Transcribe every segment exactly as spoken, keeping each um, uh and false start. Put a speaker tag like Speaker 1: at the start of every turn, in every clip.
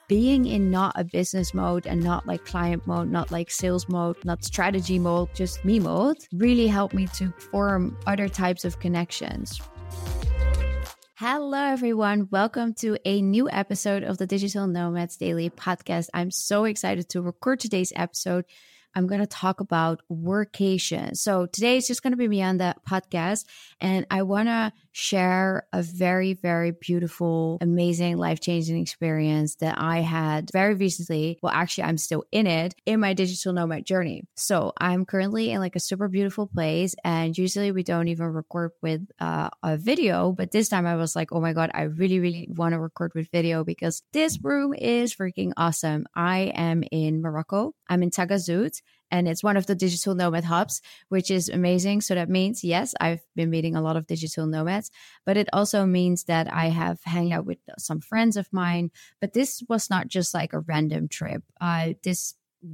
Speaker 1: being in not a business mode and not like client mode, not like sales mode, not strategy mode, just me mode, really helped me to form other types of connections. Hello, everyone. Welcome to a new episode of the Digital Nomads Daily Podcast. I'm so excited to record today's episode. I'm going to talk about workation. So today is just going to be me on the podcast, and I want to share a very, very beautiful, amazing, life-changing experience that I had very recently. Well, actually, I'm still in it in my digital nomad journey. So I'm currently in like a super beautiful place, and usually we don't even record with uh, a video, but this time I was like, oh my God, I really, really want to record with video because this room is freaking awesome. I am in Morocco. I'm in Tagazout. And it's one of the digital nomad hubs, which is amazing. So that means, yes, I've been meeting a lot of digital nomads, but it also means that I have hung out with some friends of mine. But this was not just like a random trip. Uh, this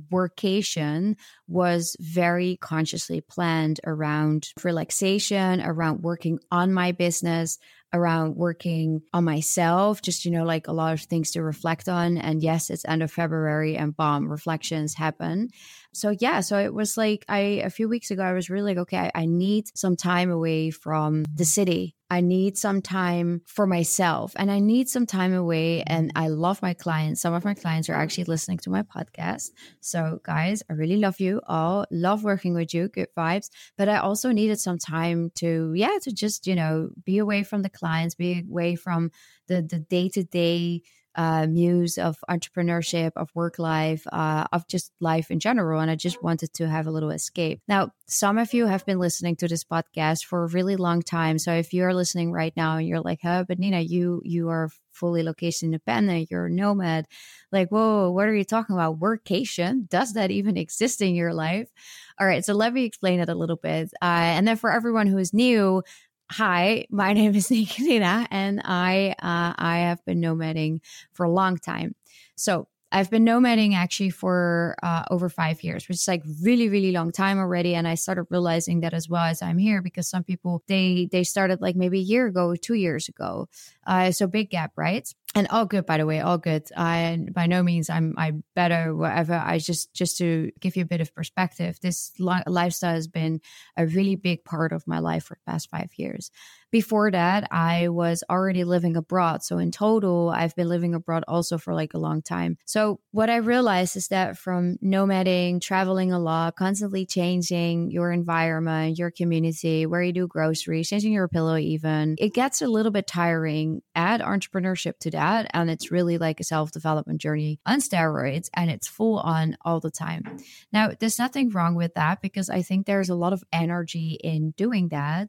Speaker 1: workation was very consciously planned around relaxation, around working on my business, around working on myself, just, you know, like a lot of things to reflect on. And yes, it's end of February and bomb, reflections happen. So yeah, so it was like I a few weeks ago, I was really like, okay, I, I need some time away from the city. I need some time for myself and I need some time away. And I love my clients. Some of my clients are actually listening to my podcast. So guys, I really love you all. Love working with you. Good vibes. But I also needed some time to, yeah, to just, you know, be away from the clients, be away from the the day-to-day uh, muse of entrepreneurship, of work life, uh, of just life in general. And I just wanted to have a little escape. Now, some of you have been listening to this podcast for a really long time. So if you're listening right now and you're like, huh, but Nina, you, you are fully location independent, you're a nomad. Like, whoa, what are you talking about? Workation? Does that even exist in your life? All right. So let me explain it a little bit. Uh, and then for everyone who is new, hi, my name is Nina, and I uh, I have been nomading for a long time. So I've been nomading actually for uh, over five years, which is like really, really long time already. And I started realizing that as well as I'm here, because some people, they they started like maybe a year ago, two years ago. Uh, so big gap, right? And all good, by the way, all good. I, by no means I'm I better, whatever. I just, just to give you a bit of perspective, this li- lifestyle has been a really big part of my life for the past five years. Before that, I was already living abroad. So in total, I've been living abroad also for like a long time. So what I realized is that from nomading, traveling a lot, constantly changing your environment, your community, where you do groceries, changing your pillow even, it gets a little bit tiring. Add entrepreneurship to that, and it's really like a self-development journey on steroids, and it's full on all the time. Now, there's nothing wrong with that because I think there's a lot of energy in doing that.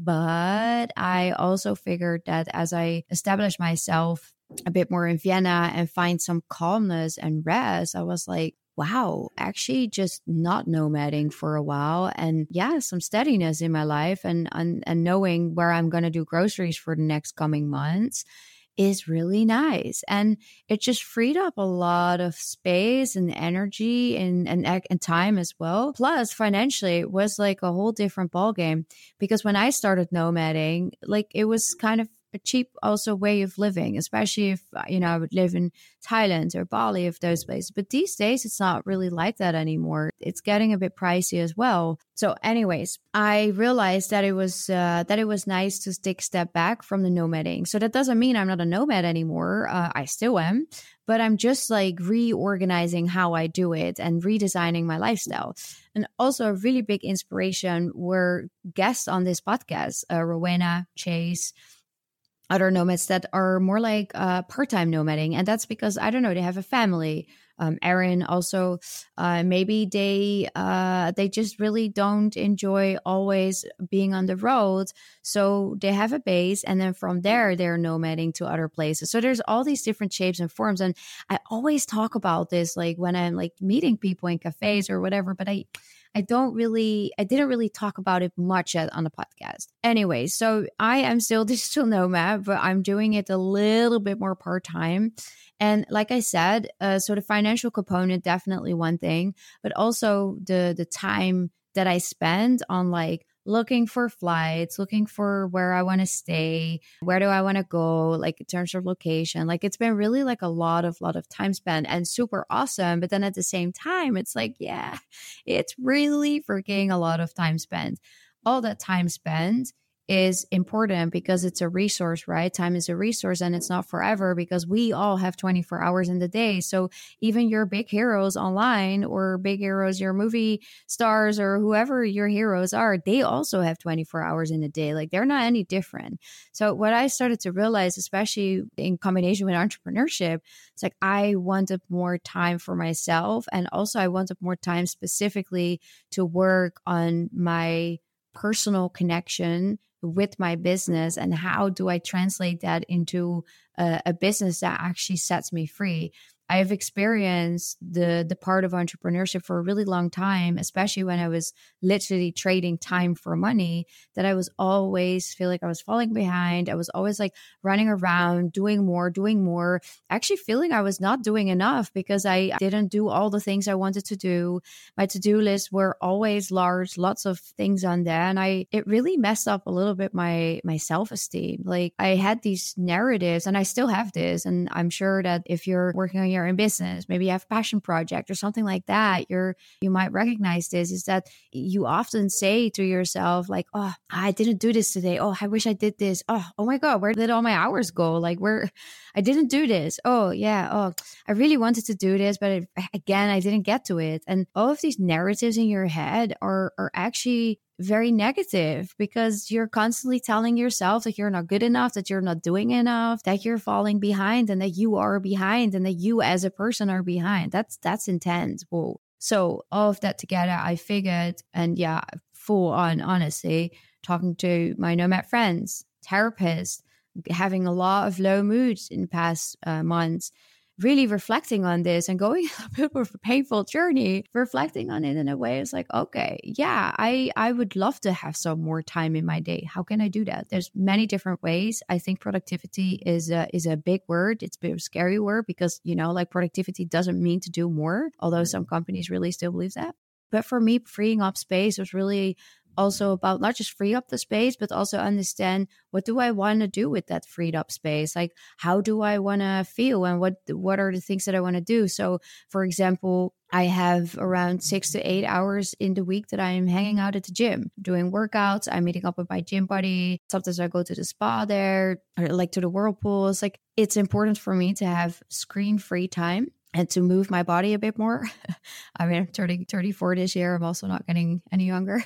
Speaker 1: But I also figured that as I established myself a bit more in Vienna and find some calmness and rest, I was like, wow, actually just not nomading for a while and yeah, some steadiness in my life and, and, and knowing where I'm going to do groceries for the next coming months is really nice. And it just freed up a lot of space and energy and, and, and time as well. Plus financially it was like a whole different ballgame because when I started nomading, like it was kind of a cheap also way of living, especially if, you know, I would live in Thailand or Bali, of those places. But these days, it's not really like that anymore. It's getting a bit pricey as well. So anyways, I realized that it was uh, that it was nice to take a step back from the nomading. So that doesn't mean I'm not a nomad anymore. Uh, I still am, but I'm just like reorganizing how I do it and redesigning my lifestyle. And also a really big inspiration were guests on this podcast, uh, Rowena, Chase, other nomads that are more like uh, part-time nomading. And that's because, I don't know, they have a family. Um, Erin also, uh, maybe they uh, they just really don't enjoy always being on the road. So they have a base and then from there, they're nomading to other places. So there's all these different shapes and forms. And I always talk about this, like when I'm like meeting people in cafes or whatever, but I I don't really, I didn't really talk about it much yet on the podcast. Anyway, so I am still digital nomad, but I'm doing it a little bit more part-time. And like I said, uh, so the financial component, definitely one thing, but also the the time that I spend on like looking for flights, looking for where I want to stay, where do I want to go, like in terms of location. Like it's been really like a lot of, lot of time spent and super awesome. But then at the same time, it's like, yeah, it's really freaking a lot of time spent. All that time spent is important because it's a resource, right? Time is a resource and it's not forever because we all have twenty-four hours in the day. So even your big heroes online or big heroes, your movie stars or whoever your heroes are, they also have twenty-four hours in a day. Like they're not any different. So what I started to realize, especially in combination with entrepreneurship, it's like I wanted more time for myself. And also I wanted more time specifically to work on my personal connection with my business and how do I translate that into a, a business that actually sets me free. I have experienced the the part of entrepreneurship for a really long time, especially when I was literally trading time for money, that I was always feel like I was falling behind. I was always like running around, doing more, doing more, actually feeling I was not doing enough because I didn't do all the things I wanted to do. My to-do lists were always large, lots of things on there. And I it really messed up a little bit my my self-esteem. Like I had these narratives and I still have this. And I'm sure that if you're working on your own business, maybe you have a passion project or something like that, you're you might recognize this, is that you often say to yourself like, oh, I didn't do this today. Oh, I wish I did this. Oh, oh my God, where did all my hours go? Like where I didn't do this. Oh yeah. Oh, I really wanted to do this, but it, again, I didn't get to it. And all of these narratives in your head are are actually very negative because you're constantly telling yourself that you're not good enough, that you're not doing enough, that you're falling behind and that you are behind and that you as a person are behind. That's that's intense. Whoa. So all of that together, I figured, and yeah, full on, honestly, talking to my nomad friends, therapists, having a lot of low moods in the past uh, months, really reflecting on this and going a bit of a painful journey, reflecting on it in a way, it's like, okay, yeah, I, I would love to have some more time in my day. How can I do that? There's many different ways. I think productivity is a, is a big word. It's a bit of a scary word because, you know, like productivity doesn't mean to do more, although some companies really still believe that. But for me, freeing up space was really also about not just free up the space, but also understand what do I want to do with that freed up space? Like, how do I want to feel and what what are the things that I want to do? So, for example, I have around six to eight hours in the week that I'm hanging out at the gym, doing workouts. I'm meeting up with my gym buddy. Sometimes I go to the spa there, or like to the whirlpool. It's like, it's important for me to have screen-free time and to move my body a bit more. I mean, I'm turning thirty-four this year. I'm also not getting any younger.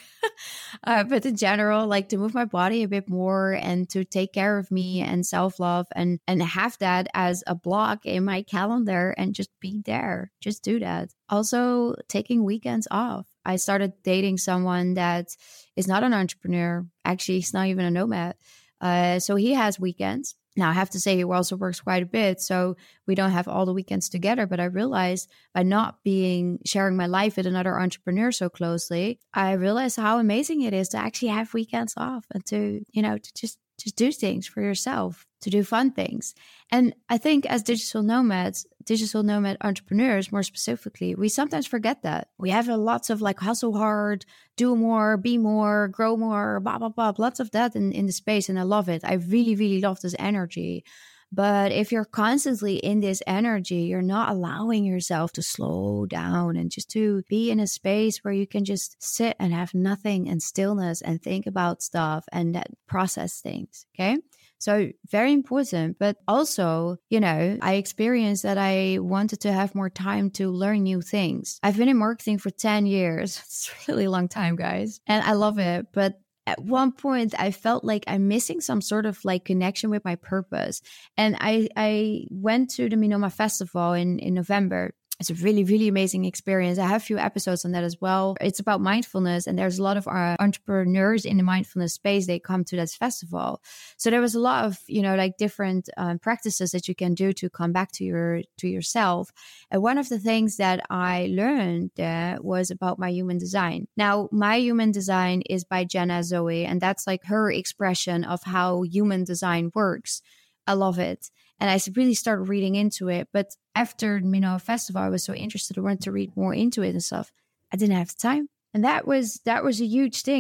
Speaker 1: uh, but in general, like to move my body a bit more and to take care of me and self-love and, and have that as a block in my calendar and just be there. Just do that. Also, taking weekends off. I started dating someone that is not an entrepreneur. Actually, he's not even a nomad. Uh, so he has weekends. Now, I have to say he also works quite a bit, so we don't have all the weekends together. But I realized by not being sharing my life with another entrepreneur so closely, I realized how amazing it is to actually have weekends off and to, you know, to just just do things for yourself, to do fun things. And I think as digital nomads, digital nomad entrepreneurs, more specifically, we sometimes forget that. We have a lots of like hustle hard, do more, be more, grow more, blah, blah, blah, lots of that in, in the space. And I love it. I really, really love this energy. But if you're constantly in this energy, you're not allowing yourself to slow down and just to be in a space where you can just sit and have nothing and stillness and think about stuff and that process things. Okay. So very important. But also, you know, I experienced that I wanted to have more time to learn new things. I've been in marketing for ten years. It's a really long time, guys. And I love it. But at one point, I felt like I'm missing some sort of like connection with my purpose. And I, I went to the Minoma Festival in, in November. It's a really, really amazing experience. I have a few episodes on that as well. It's about mindfulness, and there's a lot of our entrepreneurs in the mindfulness space. They come to that festival. So there was a lot of, you know, like different um, practices that you can do to come back to your to yourself. And one of the things that I learned there was about my human design. Now, my human design is by Jenna Zoe, and that's like her expression of how human design works. I love it. And I really started reading into it. But after the Minoma Festival, I was so interested. I wanted to read more into it and stuff. I didn't have the time. And that was that was a huge thing. It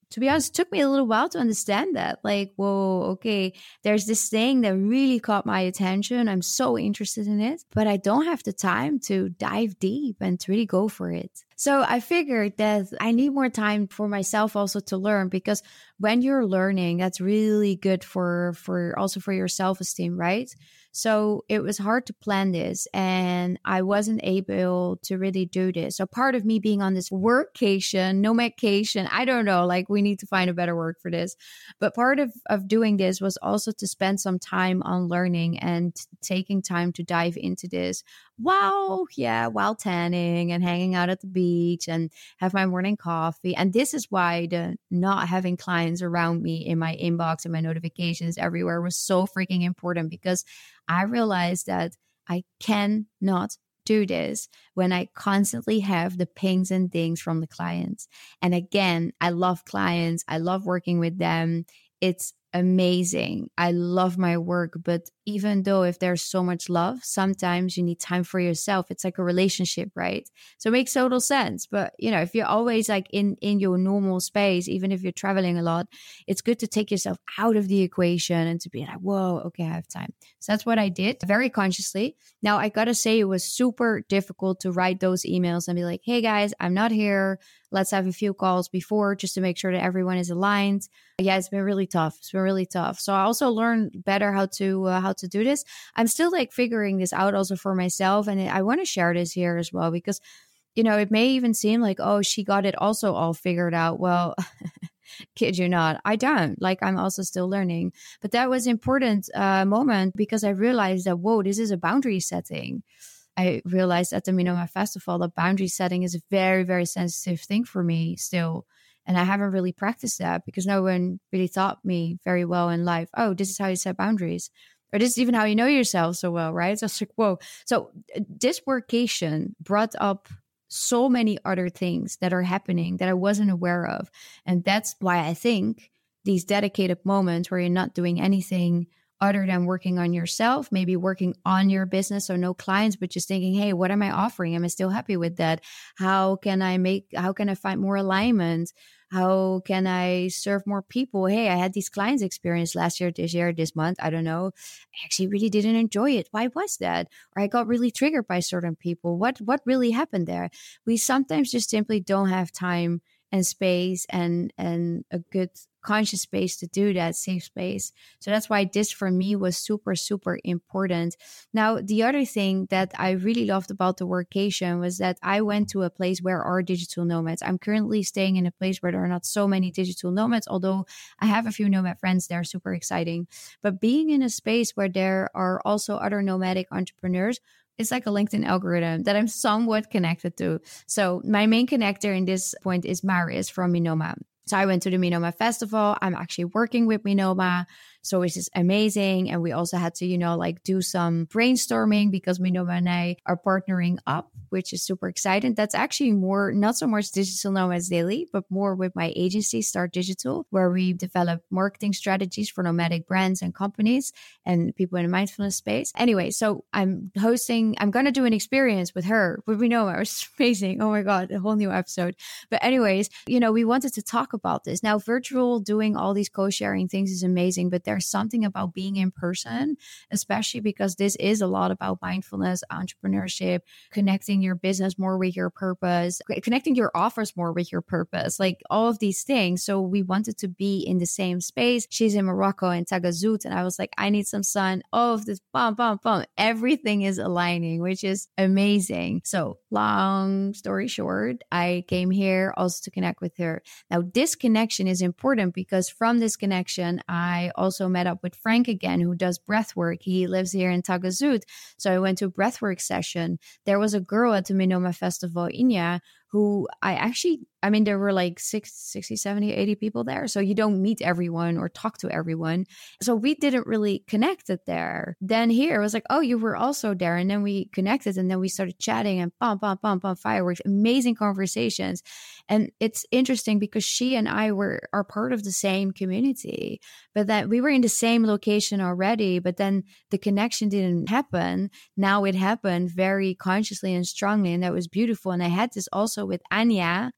Speaker 1: to be honest, it took me a little while to understand that. Like, whoa, okay, there's this thing that really caught my attention. I'm so interested in it, but I don't have the time to dive deep and to really go for it. So I figured that I need more time for myself also to learn, because when you're learning, that's really good for, for also for your self-esteem, right? So it was hard to plan this, and I wasn't able to really do this. So part of me being on this workcation, nomadcation, I don't know, like we need to find a better word for this. But part of, of doing this was also to spend some time on learning and t- taking time to dive into this while, yeah, while tanning and hanging out at the beach and have my morning coffee. And this is why the not having clients around me in my inbox and my notifications everywhere was so freaking important, because I realized that I cannot do this when I constantly have the pings and dings from the clients. And again, I love clients. I love working with them. It's amazing. I love my work, but even though if there's so much love, sometimes you need time for yourself. It's like a relationship, right? So it makes total sense. But you know, if you're always like in, in your normal space, even if you're traveling a lot, it's good to take yourself out of the equation and to be like, whoa, okay, I have time. So that's what I did very consciously. Now I gotta say, it was super difficult to write those emails and be like, hey guys, I'm not here. Let's have a few calls before just to make sure that everyone is aligned. Yeah, it's been really tough. It's been really tough. So I also learned better how to uh, how to do this. I'm still like figuring this out also for myself, and I want to share this here as well, because you know, it may even seem like, oh, she got it also all figured out. Well, kid you not, I don't. Like, I'm also still learning. But that was an important uh, moment, because I realized that, whoa, this is a boundary setting. I realized at the Minoma Festival that boundary setting is a very, very sensitive thing for me still. And I haven't really practiced that because no one really taught me very well in life. Oh, this is how you set boundaries. Or this is even how you know yourself so well, right? So I was like, whoa. So this workation brought up so many other things that are happening that I wasn't aware of. And that's why I think these dedicated moments where you're not doing anything other than working on yourself, maybe working on your business, so no clients, but just thinking, hey, what am I offering? Am I still happy with that? How can I make, how can I find more alignment? How can I serve more people? Hey, I had these clients experience last year, this year, this month. I don't know. I actually really didn't enjoy it. Why was that? Or I got really triggered by certain people. What, what really happened there? We sometimes just simply don't have time and space and, and a good conscious space to do that, safe space. So that's why this for me was super, super important. Now, the other thing that I really loved about the workation was that I went to a place where are digital nomads. I'm currently staying in a place where there are not so many digital nomads, although I have a few nomad friends there, super exciting. But being in a space where there are also other nomadic entrepreneurs, it's like a LinkedIn algorithm that I'm somewhat connected to. So my main connector in this point is Maris from Minoma. So I went to the Minoma Festival. I'm actually working with Minoma. So it's just amazing. And we also had to, you know, like do some brainstorming because Minoma and I are partnering up, which is super exciting. That's actually more, not so much Digital Nomads Daily, but more with my agency, Start Digital, where we develop marketing strategies for nomadic brands and companies and people in the mindfulness space. Anyway, so I'm hosting, I'm going to do an experience with her, with Minoma. It's amazing. Oh my God, a whole new episode. But anyways, you know, we wanted to talk about this. Now, virtual doing all these co-sharing things is amazing, but there's something about being in person, especially because this is a lot about mindfulness, entrepreneurship, connecting your business more with your purpose, connecting your offers more with your purpose, like all of these things. So we wanted to be in the same space. She's in Morocco in Tagazout, and I was like, I need some sun. All of this, bum, bum, bum. Everything is aligning, which is amazing. So long story short, I came here also to connect with her. Now, this connection is important because from this connection, I also met up with Frank again, who does breathwork. He lives here in Tagazout. So I went to a breathwork session. There was a girl at the Minoma Festival, Inya, who I actually, I mean, there were like six, sixty, seventy, eighty people there. So you don't meet everyone or talk to everyone. So we didn't really connect it there. Then here it was like, oh, you were also there. And then we connected and then we started chatting and bum, bum, bum, bum, fireworks, amazing conversations. And it's interesting because she and I were, are part of the same community, but that we were in the same location already, but then the connection didn't happen. Now it happened very consciously and strongly. And that was beautiful. And I had this also with Anya.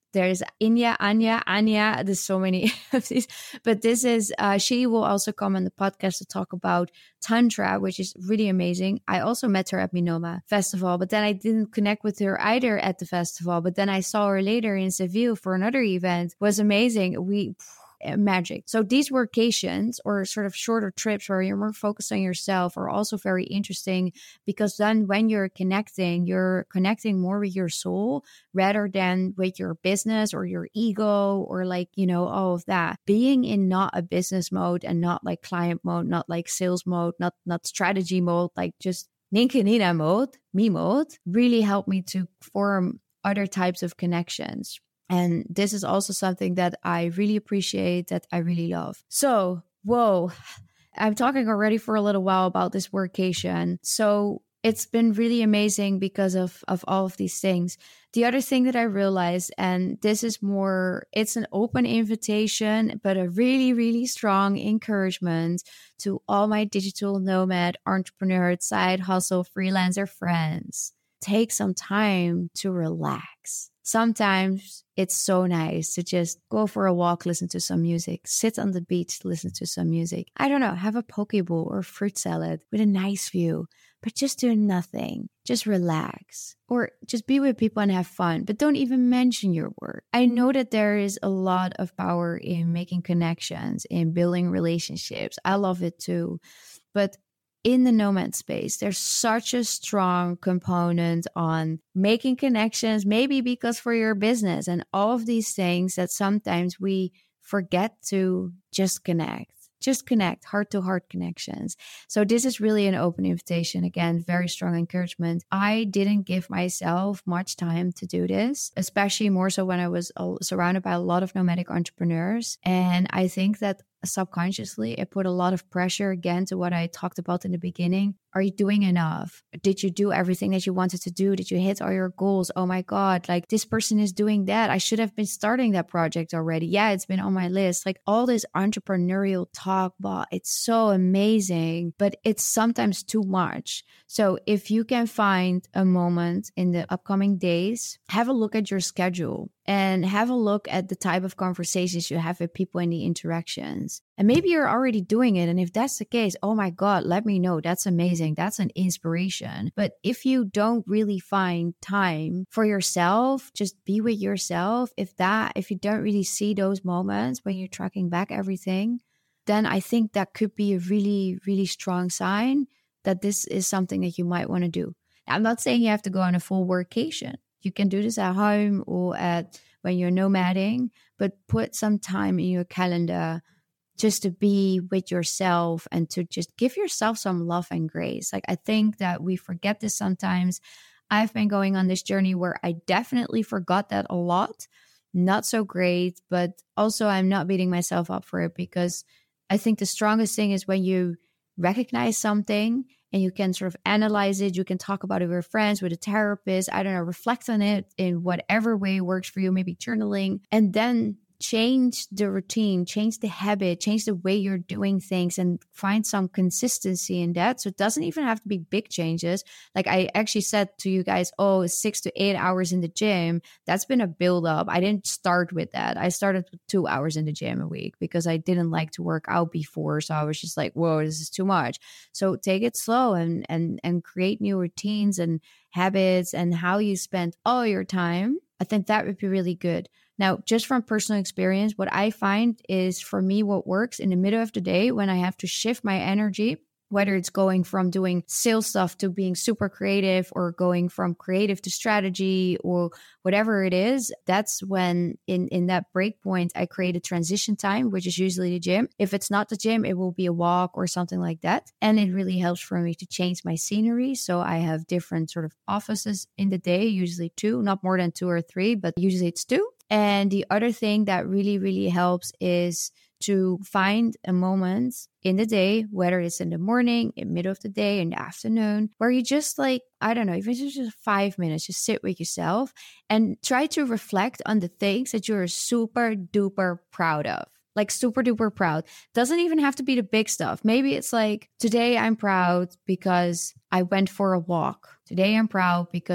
Speaker 1: There's Inya, Anya, Anya. There's so many of these. But this is, uh, she will also come on the podcast to talk about Tantra, which is really amazing. I also met her at Minoma Festival, but then I didn't connect with her either at the festival. But then I saw her later in Seville for another event. It was amazing. We... magic. So these workations or sort of shorter trips where you're more focused on yourself are also very interesting, because then when you're connecting, you're connecting more with your soul rather than with your business or your ego or like, you know, all of that. Being in not a business mode and not like client mode, not like sales mode, not, not strategy mode, like just Nienke Nina mode, me mode, really helped me to form other types of connections. And this is also something that I really appreciate, that I really love. So, whoa, I'm talking already for a little while about this workation. So it's been really amazing because of, of all of these things. The other thing that I realized, and this is more, it's an open invitation, but a really, really strong encouragement to all my digital nomad, entrepreneur, side hustle, freelancer friends. Take some time to relax. Sometimes it's so nice to just go for a walk, listen to some music, sit on the beach, listen to some music. I don't know, have a poke bowl or fruit salad with a nice view, but just do nothing. Just relax or just be with people and have fun, but don't even mention your work. I know that there is a lot of power in making connections, in building relationships. I love it too, but in the nomad space, there's such a strong component on making connections, maybe because for your business and all of these things that sometimes we forget to just connect. Just connect, heart-to-heart connections. So this is really an open invitation. Again, very strong encouragement. I didn't give myself much time to do this, especially more so when I was surrounded by a lot of nomadic entrepreneurs. And I think that subconsciously, it put a lot of pressure again to what I talked about in the beginning. Are you doing enough? Did you do everything that you wanted to do? Did you hit all your goals? Oh my God, like this person is doing that. I should have been starting that project already. Yeah, it's been on my list. Like all this entrepreneurial talk, but it's so amazing, but it's sometimes too much. So if you can find a moment in the upcoming days, have a look at your schedule and have a look at the type of conversations you have with people in the interactions. And maybe you're already doing it. And if that's the case, oh my God, let me know. That's amazing. That's an inspiration. But if you don't really find time for yourself, just be with yourself. If that, if you don't really see those moments when you're tracking back everything, then I think that could be a really, really strong sign that this is something that you might want to do. I'm not saying you have to go on a full workation. You can do this at home or at when you're nomading, but put some time in your calendar just to be with yourself and to just give yourself some love and grace. Like I think that we forget this sometimes. I've been going on this journey where I definitely forgot that a lot. Not so great, but also I'm not beating myself up for it, because I think the strongest thing is when you recognize something and you can sort of analyze it. You can talk about it with your friends, with a therapist, I don't know, reflect on it in whatever way works for you, maybe journaling, and then change the routine, change the habit, change the way you're doing things and find some consistency in that. So it doesn't even have to be big changes. Like I actually said to you guys, oh, six to eight hours in the gym. That's been a build up. I didn't start with that. I started with two hours in the gym a week because I didn't like to work out before. So I was just like, whoa, this is too much. So take it slow and, and, and create new routines and habits and how you spend all your time. I think that would be really good. Now, just from personal experience, what I find is for me, what works in the middle of the day when I have to shift my energy, whether it's going from doing sales stuff to being super creative or going from creative to strategy or whatever it is, that's when in, in that break point, I create a transition time, which is usually the gym. If it's not the gym, it will be a walk or something like that. And it really helps for me to change my scenery. So I have different sort of offices in the day, usually two, not more than two or three, but usually it's two. And the other thing that really, really helps is to find a moment in the day, whether it's in the morning, in the middle of the day, in the afternoon, where you just like, I don't know, even just five minutes, just sit with yourself and try to reflect on the things that you're super duper proud of. Like super duper proud. Doesn't even have to be the big stuff. Maybe it's like, today I'm proud because I went for a walk. Today I'm proud because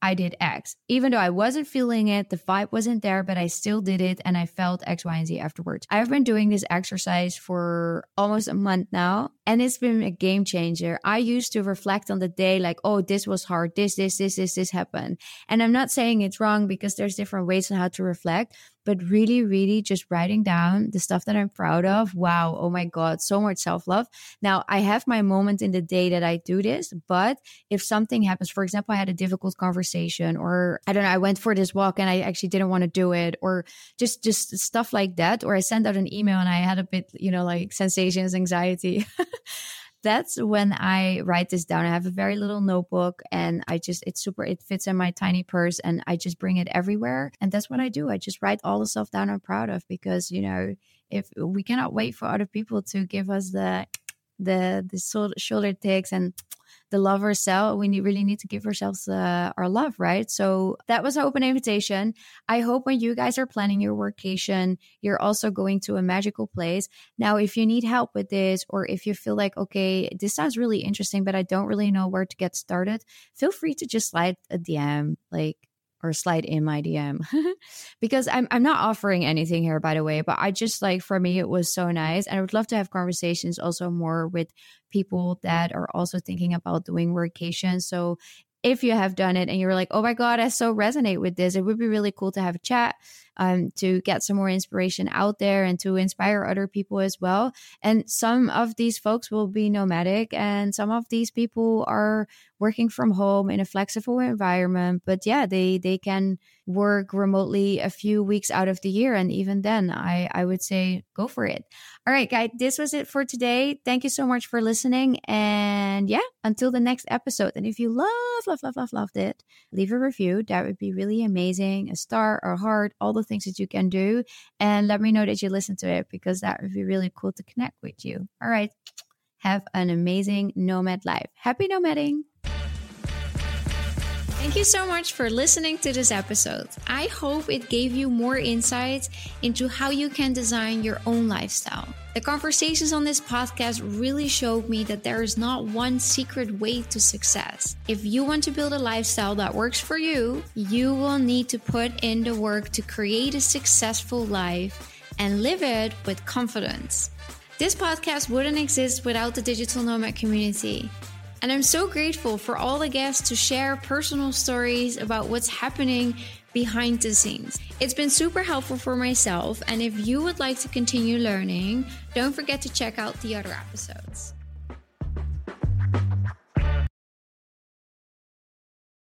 Speaker 1: I did X. Even though I wasn't feeling it, the vibe wasn't there, but I still did it and I felt X, Y, and Z afterwards. I've been doing this exercise for almost a month now and it's been a game changer. I used to reflect on the day like, oh, this was hard. This, this, this, this, this happened. And I'm not saying it's wrong because there's different ways on how to reflect, but really, really just writing down the stuff that I'm proud of. Wow. Oh my God. So much self-love. Now I have my moment in the day that I do this, but if something happens, for example, I had a difficult conversation or I don't know, I went for this walk and I actually didn't want to do it or just, just stuff like that. Or I sent out an email and I had a bit, you know, like sensations, anxiety. That's when I write this down. I have a very little notebook and I just, it's super, it fits in my tiny purse and I just bring it everywhere. And that's what I do. I just write all the stuff down I'm proud of because, you know, if we cannot wait for other people to give us the, the, the shoulder ticks and the love ourselves, we need, really need to give ourselves uh, our love, right? So that was an open invitation. I hope when you guys are planning your workation, you're also going to a magical place. Now, if you need help with this, or if you feel like, okay, this sounds really interesting, but I don't really know where to get started, feel free to just slide a D M, like, or slide in my D M because I'm I'm not offering anything here, by the way, but I just like, for me, it was so nice. And I would love to have conversations also more with people that are also thinking about doing workation. So if you have done it and you're like, oh my God, I so resonate with this, it would be really cool to have a chat um, to get some more inspiration out there and to inspire other people as well. And some of these folks will be nomadic and some of these people are working from home in a flexible environment. But yeah, they, they can work remotely a few weeks out of the year. And even then, I, I would say go for it. All right, guys, this was it for today. Thank you so much for listening. And yeah, until the next episode. And if you love, love, love, love, loved it, leave a review. That would be really amazing. A star or heart, all the things that you can do. And let me know that you listen to it because that would be really cool to connect with you. All right. Have an amazing nomad life. Happy nomading. Thank you so much for listening to this episode. I hope it gave you more insights into how you can design your own lifestyle. The conversations on this podcast really showed me that there is not one secret way to success. If you want to build a lifestyle that works for you, you will need to put in the work to create a successful life and live it with confidence. This podcast wouldn't exist without the Digital Nomad community. And I'm so grateful for all the guests to share personal stories about what's happening behind the scenes. It's been super helpful for myself. And if you would like to continue learning, don't forget to check out the other episodes.